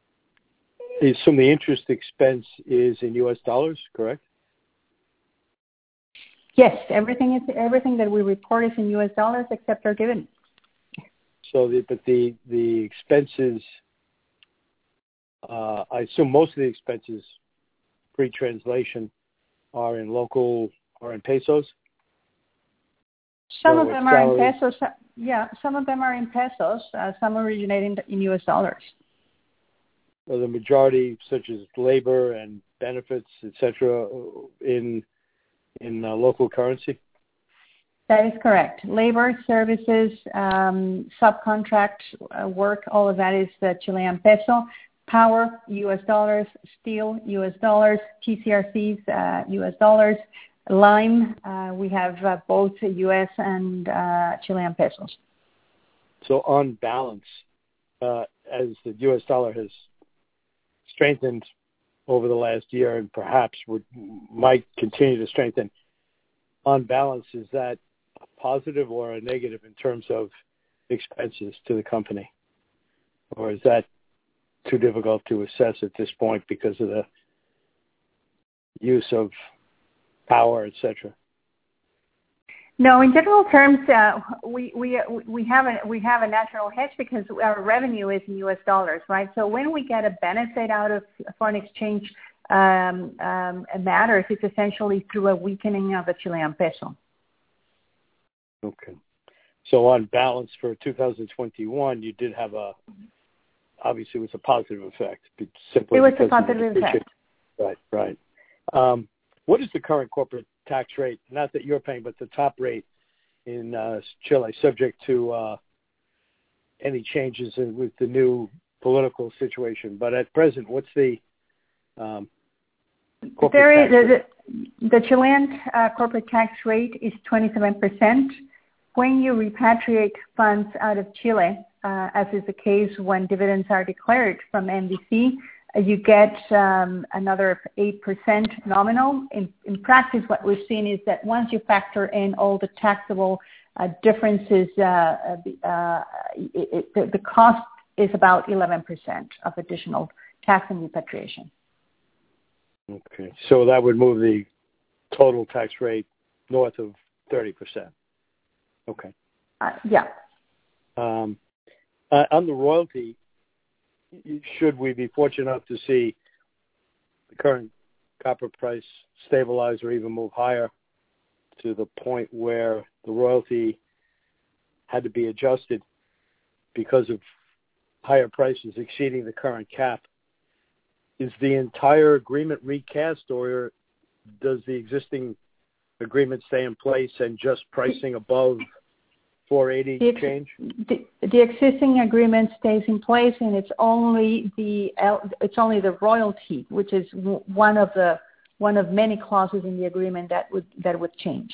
I assume the interest expense is in U S dollars, correct? Yes, everything is everything that we report is in U S dollars except our dividends. So, the, but the the expenses, uh, I assume most of the expenses pre-translation are in local or in pesos. Some so of them are salaries, in pesos. Yeah, some of them are in pesos. Uh, some originate in, in U S dollars. Well, the majority, such as labor and benefits, et cetera, in in uh, local currency. That is correct. Labor, services, um, subcontract uh, work, all of that is the Chilean peso. Power, U S dollars. Steel, U S dollars. T C R Cs, uh, U S dollars. Lime, uh, we have uh, both U S and uh, Chilean pesos. So on balance, uh, as the U S dollar has strengthened over the last year and perhaps would might continue to strengthen, on balance, is that a positive or a negative in terms of expenses to the company? Or is that too difficult to assess at this point because of the use of power, et cetera? No, in general terms, uh, we we we have a we have a natural hedge because our revenue is in U S dollars, right? So when we get a benefit out of foreign exchange um, um, matters, it's essentially through a weakening of the Chilean peso. Okay. So on balance for two thousand twenty-one, you did have a obviously it was a positive effect. Simply it was a because positive effect. Right, right. Um, what is the current corporate tax rate? Not that you're paying, but the top rate in uh, Chile, subject to uh, any changes in, with the new political situation. But at present, what's the um, corporate there tax is, the, the Chilean uh, corporate tax rate is twenty-seven percent. When you repatriate funds out of Chile, uh, as is the case when dividends are declared from M V C, uh, you get um, another eight percent nominal. In, in practice, what we've seen is that once you factor in all the taxable uh, differences, uh, uh, it, it, the, the cost is about eleven percent of additional tax and repatriation. Okay, so that would move the total tax rate north of thirty percent. Okay. Uh, yeah. Um, uh, on the royalty, should we be fortunate enough to see the current copper price stabilize or even move higher to the point where the royalty had to be adjusted because of higher prices exceeding the current cap, is the entire agreement recast, or does the existing agreement stay in place and just pricing above four eighty the ex- change? The, the existing agreement stays in place, and it's only the it's only the royalty, which is one of the one of many clauses in the agreement that would that would change.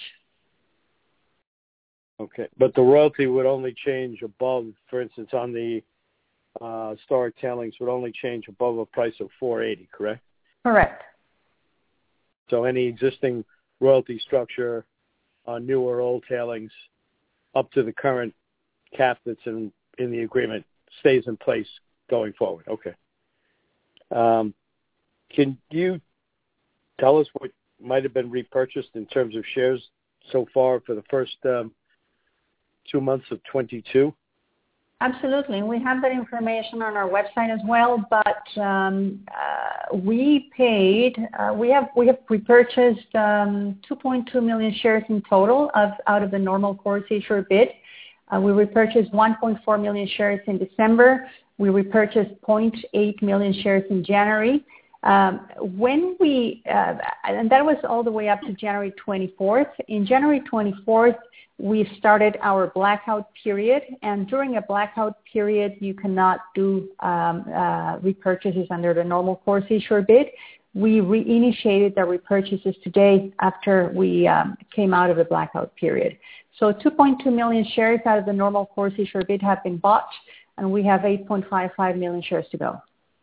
Okay, but the royalty would only change above, for instance, on the uh, historic tailings would only change above a price of four eighty, correct? Correct. So any existing royalty structure on new or old tailings up to the current cap that's in, in the agreement stays in place going forward. Okay. Um, can you tell us what might have been repurchased in terms of shares so far for the first um, two months of twenty-two? Absolutely. We have that information on our website as well, but um, uh, we paid, uh, we have we have repurchased um, two point two million shares in total of out of the normal course issuer bid. Uh, we repurchased one point four million shares in December. We repurchased zero point eight million shares in January. Um, when we, uh, and that was all the way up to January twenty-fourth. In January twenty-fourth, we started our blackout period, and during a blackout period, you cannot do um, uh, repurchases under the normal course issuer bid. We reinitiated the repurchases today after we um, came out of the blackout period. So two point two million shares out of the normal course issuer bid have been bought, and we have eight point five five million shares to go.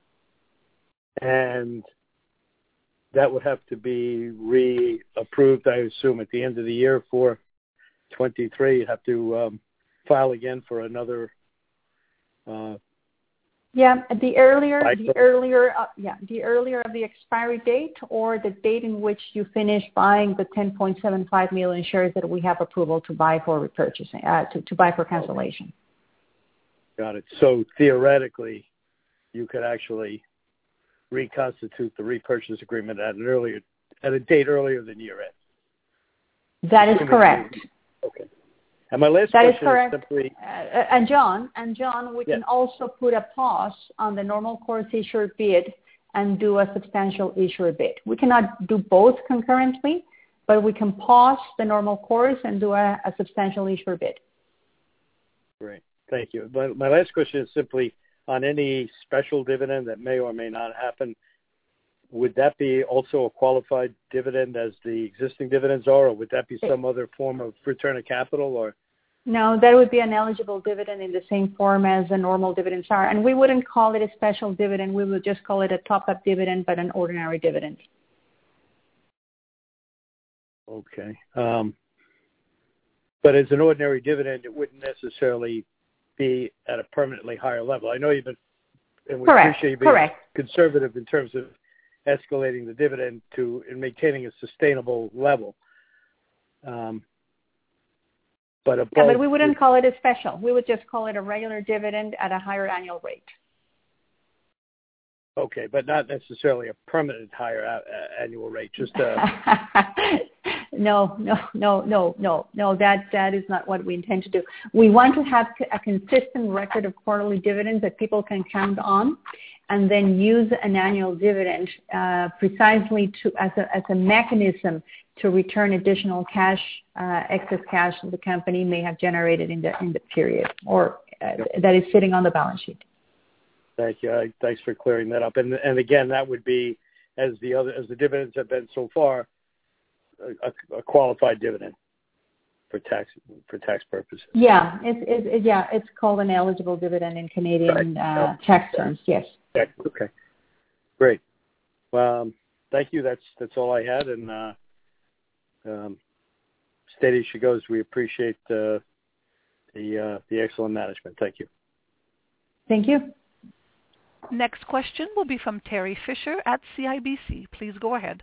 And that would have to be re-approved, I assume, at the end of the year for twenty-three. You'd have to um, file again for another. Uh, yeah, the earlier, cycle. the earlier, uh, yeah, the earlier of the expiry date, or the date in which you finish buying the ten point seven five million shares that we have approval to buy for repurchasing, uh, to, to buy for cancellation. Got it. So theoretically, you could actually reconstitute the repurchase agreement at an earlier, at a date earlier than year end. That is correct. Okay. And my last that question is, correct. is simply... Uh, and John, and John, we yeah. can also put a pause on the normal course issuer bid and do a substantial issuer bid. We cannot do both concurrently, but we can pause the normal course and do a, a substantial issuer bid. Great. Thank you. My, my last question is simply, on any special dividend that may or may not happen, would that be also a qualified dividend as the existing dividends are, or would that be some other form of return of capital? Or no, that would be an eligible dividend in the same form as the normal dividends are. And we wouldn't call it a special dividend. We would just call it a top-up dividend, but an ordinary dividend. Okay. Um, but as an ordinary dividend, it wouldn't necessarily be at a permanently higher level. I know you've been, and we Correct. appreciate you being Correct. conservative in terms of escalating the dividend to and maintaining a sustainable level. Um, but above, yeah, but we wouldn't call it a special. We would just call it a regular dividend at a higher annual rate. Okay, but not necessarily a permanent higher uh, annual rate, just a... no, no, no, no, no, no. That that is not what we intend to do. We want to have a consistent record of quarterly dividends that people can count on, and then use an annual dividend uh, precisely to as a as a mechanism to return additional cash, uh, excess cash that the company may have generated in the in the period, or uh, that is sitting on the balance sheet. Thank you. Uh, thanks for clearing that up. And and again, that would be as the other as the dividends have been so far, a, a qualified dividend for tax for tax purposes. Yeah, it's it, it, yeah, it's called an eligible dividend in Canadian right. uh, tax terms. Yes. Okay. Great. Well, um, thank you. That's that's all I had. And uh, um, steady as she goes. We appreciate uh, the uh, the excellent management. Thank you. Thank you. Next question will be from Terry Fisher at C I B C. Please go ahead.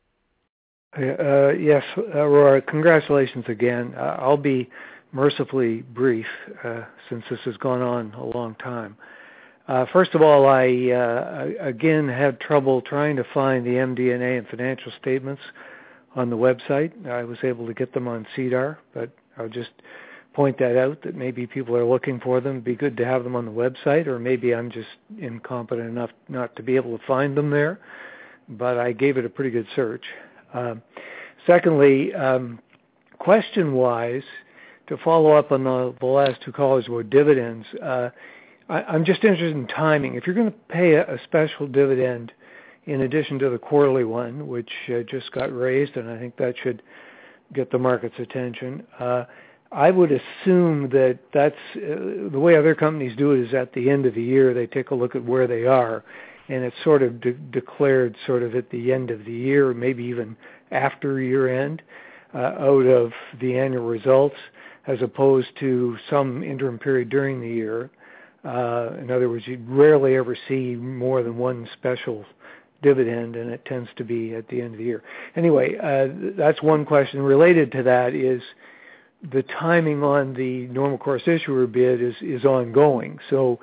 Uh, yes, Aurora, congratulations again. Uh, I'll be mercifully brief uh, since this has gone on a long time. Uh, first of all, I uh, again had trouble trying to find the M D and A and financial statements on the website. I was able to get them on C D A R, but I'll just point that out, that maybe people are looking for them. It'd be good to have them on the website, or maybe I'm just incompetent enough not to be able to find them there, but I gave it a pretty good search. Um, secondly, um, question-wise, to follow up on the, the last two callers about dividends, uh, I, I'm just interested in timing. If you're going to pay a, a special dividend in addition to the quarterly one, which uh, just got raised, and I think that should get the market's attention, uh, I would assume that that's uh, the way other companies do it is at the end of the year they take a look at where they are, and it's sort of de- declared sort of at the end of the year, maybe even after year end, uh, out of the annual results, as opposed to some interim period during the year. Uh, in other words, you rarely ever see more than one special dividend, and it tends to be at the end of the year. Anyway, uh, that's one question. Related to that is the timing on the normal course issuer bid is, is ongoing. So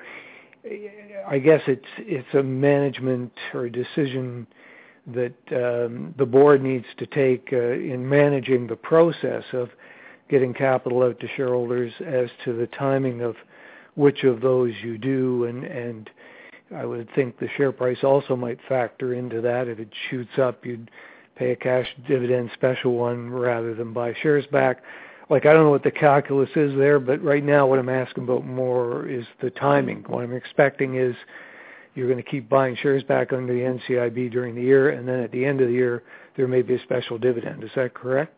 I guess it's it's a management or a decision that um, the board needs to take uh, in managing the process of getting capital out to shareholders as to the timing of which of those you do, and, and I would think the share price also might factor into that. If it shoots up, you'd pay a cash dividend special one rather than buy shares back. Like, I don't know what the calculus is there, but right now what I'm asking about more is the timing. What I'm expecting is you're going to keep buying shares back under the N C I B during the year, and then at the end of the year, there may be a special dividend. Is that correct?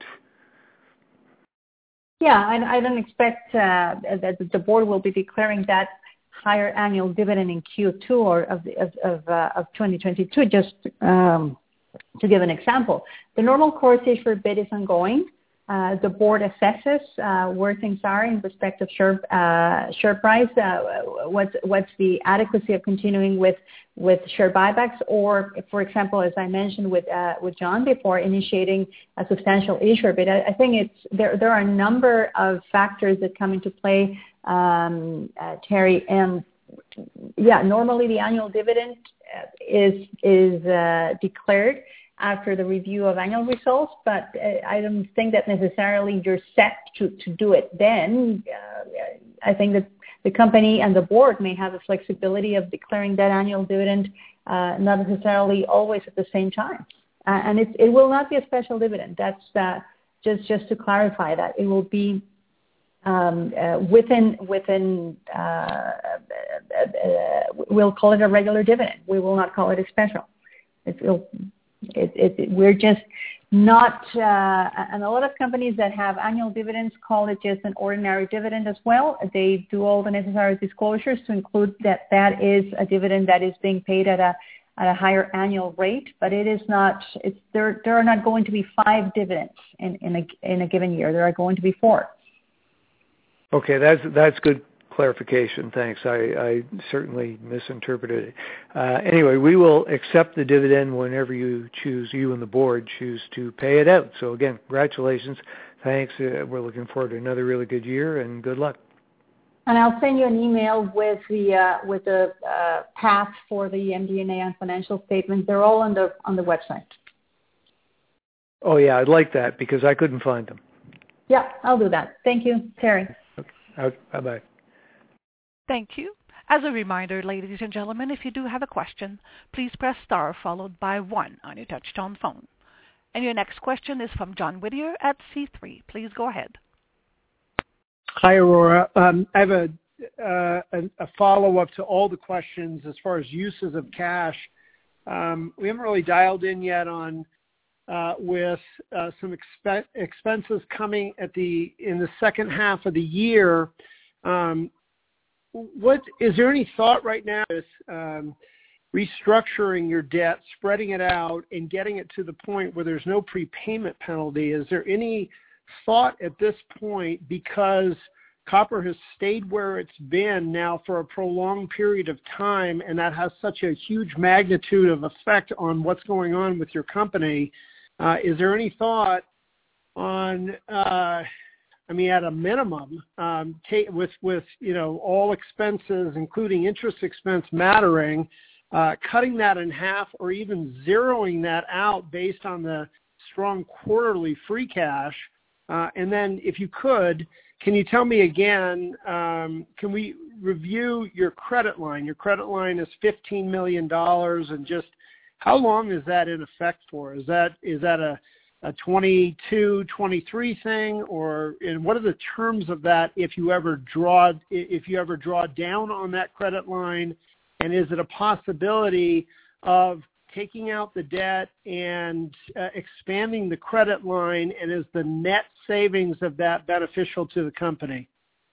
Yeah, I, I don't expect uh, that the board will be declaring that higher annual dividend in Q two or of the, of of, uh, of twenty twenty-two. Just um, to give an example, the normal course issuer bid is ongoing. Uh, the board assesses uh, where things are in respect of share uh, share price. Uh, what's what's the adequacy of continuing with with share buybacks, or, for example, as I mentioned with uh, with John before, initiating a substantial issuer bid. I, I think it's there. There are a number of factors that come into play, um, uh, Terry. And yeah, normally the annual dividend is is uh, declared after the review of annual results, but uh, I don't think that necessarily you're set to, to do it then. Uh, I think that the company and the board may have the flexibility of declaring that annual dividend, uh, not necessarily always at the same time. Uh, and it, it will not be a special dividend. That's uh, just just to clarify that. It will be um, uh, within, within uh, uh, uh, we'll call it a regular dividend. We will not call it a special. It will It, it, we're just not, uh, and a lot of companies that have annual dividends call it just an ordinary dividend as well. They do all the necessary disclosures to include that that is a dividend that is being paid at a at a higher annual rate, but it is not. It's there. There are not going to be five dividends in, in a in a given year. There are going to be four. Okay, that's that's good clarification. Thanks. I, I certainly misinterpreted it. Uh, anyway, we will accept the dividend whenever you choose, you and the board choose to pay it out. So again, congratulations. Thanks. Uh, we're looking forward to another really good year, and good luck. And I'll send you an email with the uh, with the uh, path for the M D and A and financial statements. They're all on the on the website. Oh, yeah, I'd like that because I couldn't find them. Yeah, I'll do that. Thank you, Terry. Okay. Bye-bye. Thank you. As a reminder, ladies and gentlemen, if you do have a question, please press star followed by one on your touch-tone phone. And your next question is from John Whittier at C three. Please go ahead. Hi, Aurora. Um, I have a, uh, a, a follow-up to all the questions as far as uses of cash. Um, we haven't really dialed in yet on uh, with uh, some expe- expenses coming at the in the second half of the year. Um, what is there any thought right now with um, restructuring your debt, spreading it out, and getting it to the point where there's no prepayment penalty? Is there any thought at this point, because copper has stayed where it's been now for a prolonged period of time, and that has such a huge magnitude of effect on what's going on with your company? Uh, is there any thought on, uh, I mean, at a minimum, um, take, with with you know all expenses, including interest expense, mattering, uh, cutting that in half, or even zeroing that out based on the strong quarterly free cash? Uh, and then, if you could, can you tell me again, um, can we review your credit line? Your credit line is fifteen million dollars, and just how long is that in effect for? Is that is that a, a twenty-two, twenty-three thing, or and what are the terms of that if you ever draw if you ever draw down on that credit line? And is it a possibility of taking out the debt and uh, expanding the credit line, and is the net savings of that beneficial to the company?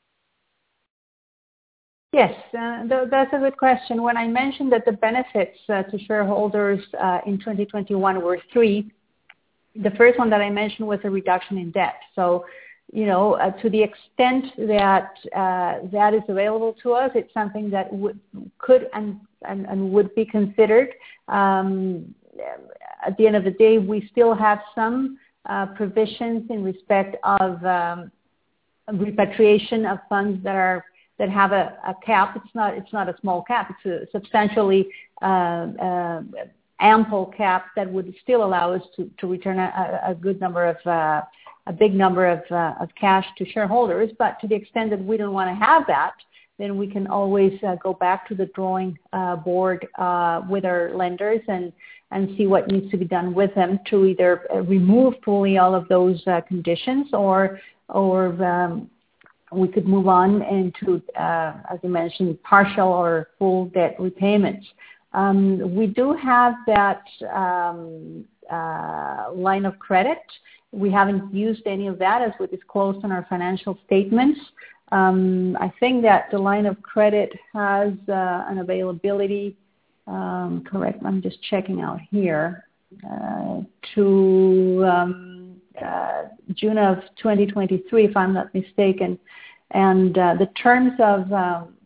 Yes, uh, th- that's a good question. When I mentioned that the benefits uh, to shareholders uh, in twenty twenty-one were three, the first one that I mentioned was a reduction in debt. So, you know, uh, to the extent that uh, that is available to us, it's something that would, could and, and, and would be considered. Um, at the end of the day, we still have some uh, provisions in respect of um, repatriation of funds that are that have a, a cap. It's not it's not a small cap. It's a substantially uh, uh, ample cap that would still allow us to, to return a, a good number of uh, a big number of uh, of cash to shareholders. But to the extent that we don't want to have that, then we can always uh, go back to the drawing uh, board uh, with our lenders and and see what needs to be done with them to either remove fully all of those uh, conditions, or or um, we could move on into, uh, as you mentioned, partial or full debt repayments. Um, we do have that um, uh, line of credit. We haven't used any of that, as we disclosed in our financial statements. Um, I think that the line of credit has uh, an availability, um, correct, I'm just checking out here, uh, to um, uh, June of twenty twenty-three, if I'm not mistaken. And uh, the terms of um,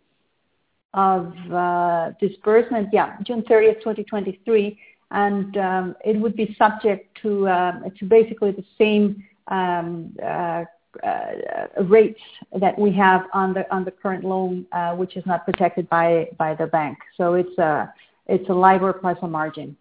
of uh, disbursement, yeah, June thirtieth, twenty twenty-three, and um, it would be subject to uh, to basically the same um, uh, uh, rates that we have on the on the current loan, uh, which is not protected by by the bank. So it's a it's a LIBOR plus a margin.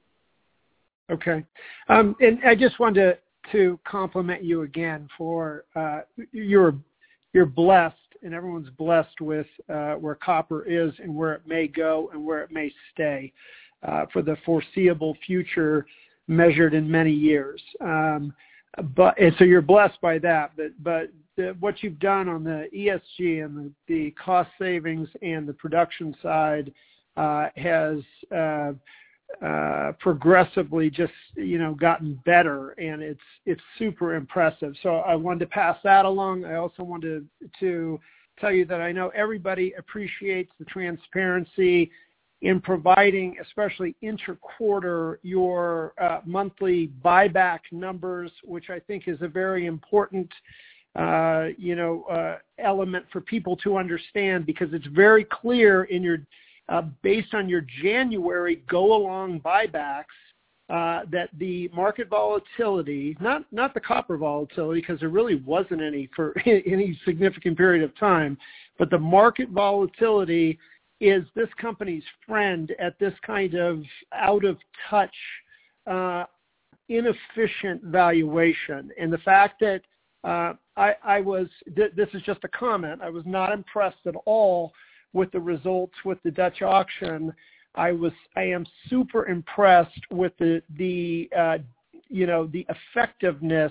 Okay, um, and I just wanted to, to compliment you again for uh, you're you're blessed, and everyone's blessed with uh, where copper is and where it may go and where it may stay uh, for the foreseeable future, measured in many years. Um, but and so you're blessed by that. But but the, what you've done on the E S G and the, the cost savings and the production side uh, has uh, uh, progressively just you know gotten better, and it's it's super impressive. So I wanted to pass that along. I also wanted to, to tell you that I know everybody appreciates the transparency in providing, especially interquarter, your uh, monthly buyback numbers, which I think is a very important, uh, you know, uh, element for people to understand, because it's very clear in your, uh, based on your January go-along buybacks, uh, that the market volatility, not not the copper volatility, because there really wasn't any for any significant period of time, but the market volatility is this company's friend at this kind of out of touch uh, inefficient valuation. And the fact that uh, I, I was, th- this is just a comment, I was not impressed at all with the results with the Dutch auction. I was, I am super impressed with the, the uh, you know, the effectiveness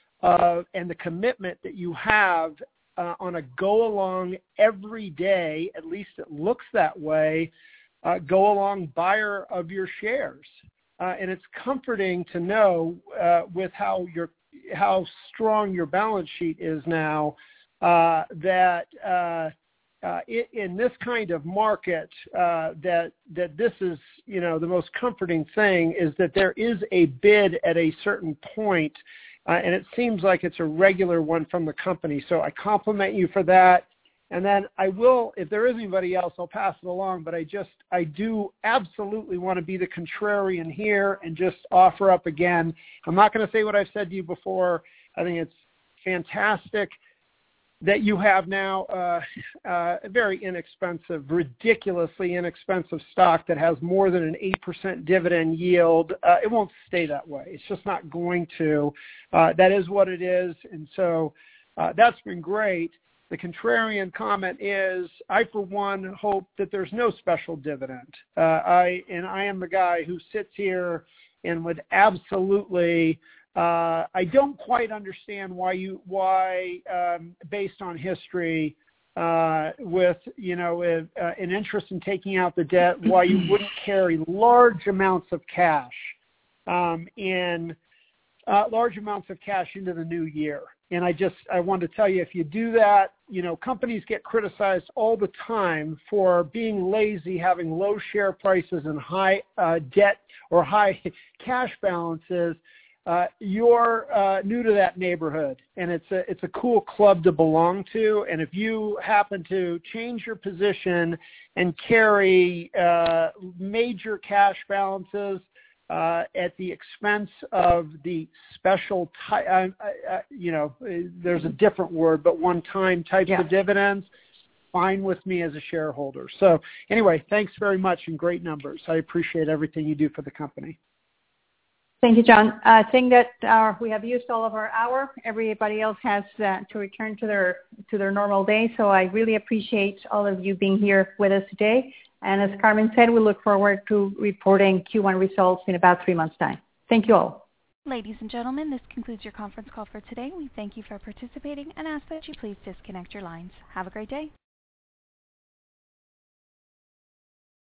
of, and the commitment that you have uh, on a go-along every day, at least it looks that way, uh, go-along buyer of your shares. Uh, and it's comforting to know uh, with how your, how strong your balance sheet is now uh, that uh, Uh, in this kind of market, uh, that that this is, you know, the most comforting thing is that there is a bid at a certain point, uh, and it seems like it's a regular one from the company. So I compliment you for that. And then I will, if there is anybody else, I'll pass it along. But I just, I do absolutely want to be the contrarian here and just offer up again. I'm not going to say what I've said to you before. I think it's fantastic that you have now uh, uh, a very inexpensive, ridiculously inexpensive stock that has more than an eight percent dividend yield. Uh, it won't stay that way. It's just not going to. Uh, that is what it is. And so uh, that's been great. The contrarian comment is, I, for one, hope that there's no special dividend. Uh, I and I am the guy who sits here and would absolutely Uh, I don't quite understand why you, why, um, based on history, uh, with, you know, uh, an interest in taking out the debt, why you wouldn't carry large amounts of cash, um, in, uh, large amounts of cash into the new year. And I just, I want to tell you, if you do that, you know, companies get criticized all the time for being lazy, having low share prices and high, uh, debt or high cash balances. Uh, you're uh, new to that neighborhood, and it's a it's a cool club to belong to. And if you happen to change your position and carry uh, major cash balances uh, at the expense of the special, ty- uh, uh, you know, there's a different word, but one-time types yeah. of dividends, fine with me as a shareholder. So anyway, thanks very much and great numbers. I appreciate everything you do for the company. Thank you, John. I think that uh, we have used all of our hour. Everybody else has uh, to return to their to their normal day. So I really appreciate all of you being here with us today. And as Carmen said, we look forward to reporting Q one results in about three months' time. Thank you all. Ladies and gentlemen, this concludes your conference call for today. We thank you for participating and ask that you please disconnect your lines. Have a great day.